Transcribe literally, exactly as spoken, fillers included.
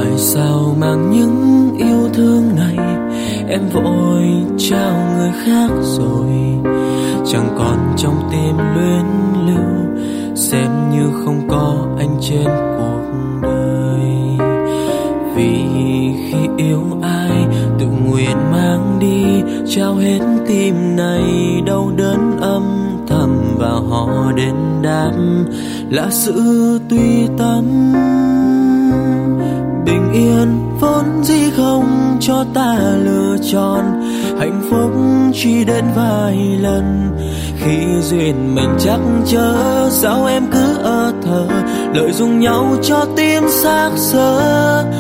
tại sao mang những yêu thương này em vội trao người khác rồi, chẳng còn trong tim luyến lưu, xem như không có anh trên cuộc đời. Vì khi yêu ai tự nguyện mang đi, trao hết tim này đau đớn âm thầm, và họ đến đáp là sự tùy tâm. Bình yên vốn dĩ không cho ta lựa chọn, hạnh phúc chỉ đến vài lần. Khi duyên mình chắc chở, sao em cứ ơ thờ lợi dụng nhau cho tim xác xơ.